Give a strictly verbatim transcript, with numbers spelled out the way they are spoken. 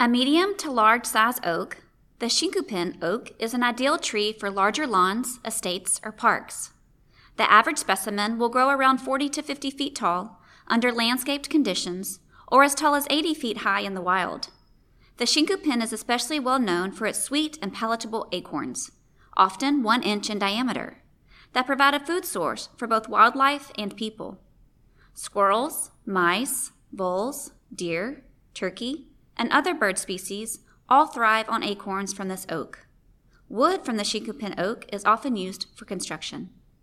A medium to large size oak, the Chinquapin oak is an ideal tree for larger lawns, estates, or parks. The average specimen will grow around forty to fifty feet tall under landscaped conditions, or as tall as eighty feet high in the wild. The Chinquapin is especially well known for its sweet and palatable acorns, often one inch in diameter, that provide a food source for both wildlife and people. Squirrels, mice, voles, deer, turkey, and other bird species all thrive on acorns from this oak. Wood from the Chinquapin oak is often used for construction.